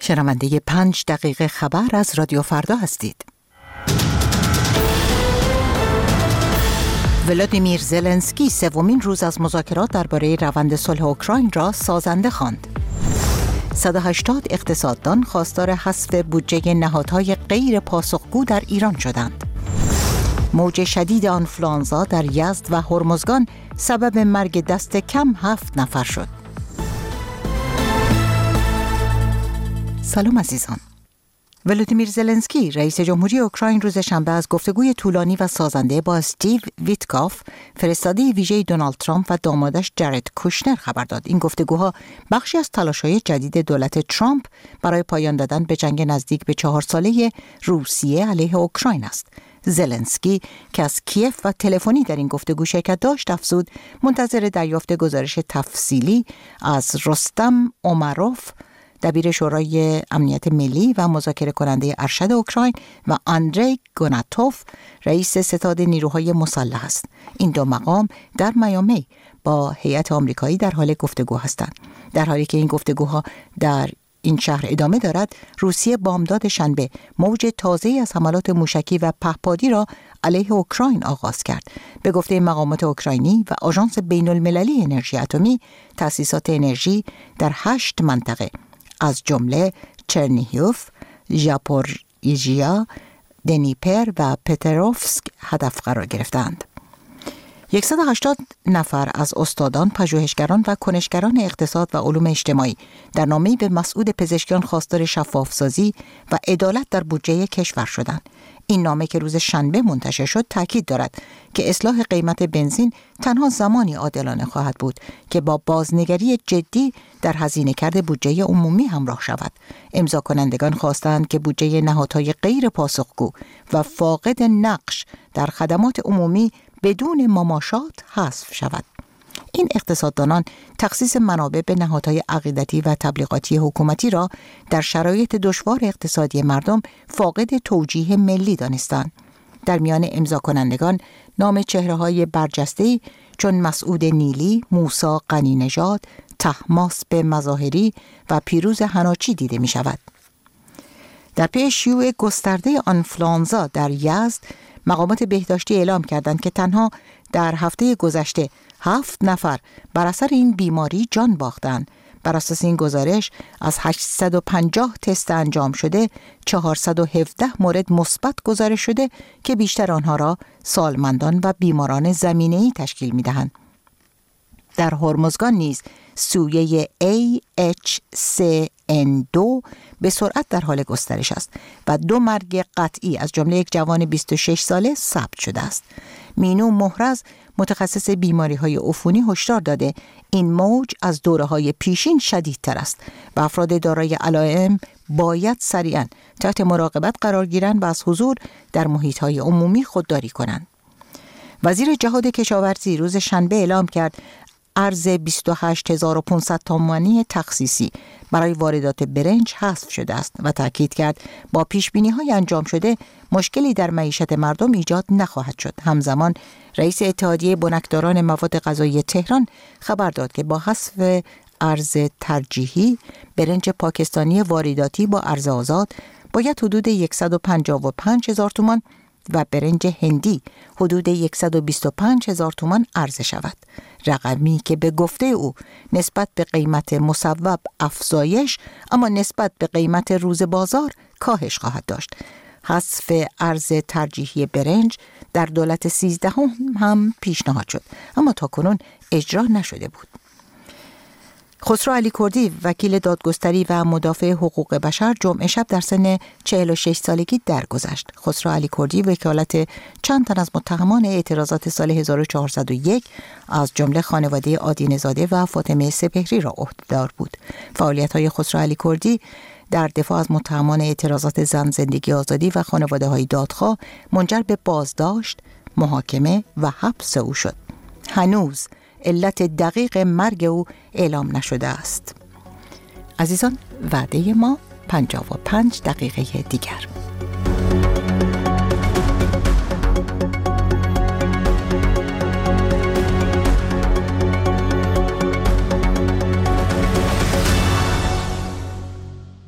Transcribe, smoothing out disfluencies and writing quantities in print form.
شنونده 5 دقیقه خبر از رادیو فردا هستید. ولادیمیر زلنسکی سومین روز از مذاکرات درباره روند صلح اوکراین را سازنده خواند. 180 اقتصاددان خواستار حذف بودجه نهادهای غیر پاسخگو در ایران شدند. موج شدید آنفلوانزا در یزد و هرمزگان سبب مرگ دست کم 7 نفر شد. سلام عزیزان. ولادیمیر زلنسکی رئیس جمهوری اوکراین روز شنبه از گفتگوی طولانی و سازنده با استیو ویتکاف، فرستاده ویژه دونالد ترامپ و دامادش جارد کوشنر خبر داد. این گفتگوها بخشی از تلاش‌های جدید دولت ترامپ برای پایان دادن به جنگ نزدیک به 4 ساله روسیه علیه اوکراین است. زلنسکی که از کیف و تلفنی در این گفتگو شرکت داشت افزود منتظر دریافت گزارش تفصیلی از رستم اومروف، دبیر شورای امنیت ملی و مذاکره کننده ارشد اوکراین، و آندری گوناتوف، رئیس ستاد نیروهای مسلح است. این دو مقام در میامی با هیئت آمریکایی در حال گفتگو هستند. در حالی که این گفتگوها در این شهر ادامه دارد، روسیه بامداد شنبه موج تازه‌ای از حملات موشکی و پهپادی را علیه اوکراین آغاز کرد. به گفته مقامات اوکراینی و آژانس بین‌المللی انرژی اتمی، تأسیسات انرژی در 8 منطقه از جمله چرنیهیوف، ژاپوریژیا، دنیپر و پتروفسک هدف قرار گرفتند. 180 نفر از استادان، پژوهشگران و کنشگران اقتصاد و علوم اجتماعی در نامه‌ای به مسئول پزشکیان خواستار شفاف‌سازی و عدالت در بودجه کشور شدند. این نامه که روز شنبه منتشر شد تاکید دارد که اصلاح قیمت بنزین تنها زمانی عادلانه خواهد بود که با بازنگری جدی در هزینه کرده بودجه عمومی همراه شود. امضا کنندگان خواستند که بودجه نهادهای غیر پاسخگو و فاقد نقش در خدمات عمومی بدون مماشات حذف شود. این اقتصاددانان تخصیص منابع به نهادهای عقیدتی و تبلیغاتی حکومتی را در شرایط دشوار اقتصادی مردم فاقد توجیه ملی دانستند. در میان امضا کنندگان نام چهره‌های برجسته‌ای چون مسعود نیلی، موسی غنی‌نژاد، طهماسب مظاهری و پیروز حناچی دیده می شود. در پی شیوع گسترده آنفلوانزا در یزد، مقامات بهداشتی اعلام کردند که تنها در هفته گذشته 7 نفر بر اثر این بیماری جان باختند. بر اساس این گزارش از 850 تست انجام شده، 417 مورد مثبت گزارش شده که بیشتر آنها را سالمندان و بیماران زمینه‌ای تشکیل می‌دهند. در هرمزگان نیز سویه AH3N2 به سرعت در حال گسترش است و 2 مرگ قطعی از جمله یک جوان 26 ساله ثبت شده است. مینو محرز، متخصص بیماری‌های عفونی، هشدار داده این موج از دوره‌های پیشین شدیدتر است و افراد دارای علائم باید سریعاً تحت مراقبت قرار گیرند و از حضور در محیط‌های عمومی خودداری کنند. وزیر جهاد کشاورزی روز شنبه اعلام کرد ارز 28500 تومانی تخصیصی برای واردات برنج حذف شده است و تاکید کرد با پیشبینی‌های انجام شده مشکلی در معیشت مردم ایجاد نخواهد شد. همزمان رئیس اتحادیه بنکداران مواد غذایی تهران خبر داد که با حذف ارز ترجیحی، برنج پاکستانی وارداتی با ارز آزاد باید حدود 155,000 تومان و برنج هندی حدود 125,000 تومان عرضه شود. رقمی که به گفته او نسبت به قیمت مصوب افزایش اما نسبت به قیمت روز بازار کاهش خواهد داشت. حذف ارز ترجیحی برنج در دولت 13 هم پیشنهاد شد اما تاکنون اجرا نشده بود. خسرو علی کردی، وکیل دادگستری و مدافع حقوق بشر، جمعه شب در سن 46 سالگی درگذشت. خسرو علی کردی وکالت چند تن از متهمان اعتراضات سال 1401 از جمله خانواده آدین‌زاده و فاطمه سپهری را عهده‌دار بود. فعالیت‌های خسرو علی کردی در دفاع از متهمان اعتراضات زن، زندگی آزادی و خانواده‌های دادخواه منجر به بازداشت، محاکمه و حبس او شد. هنوز علت دقیق مرگ او اعلام نشده است. عزیزان، وعده ما 55 دقیقه دیگر.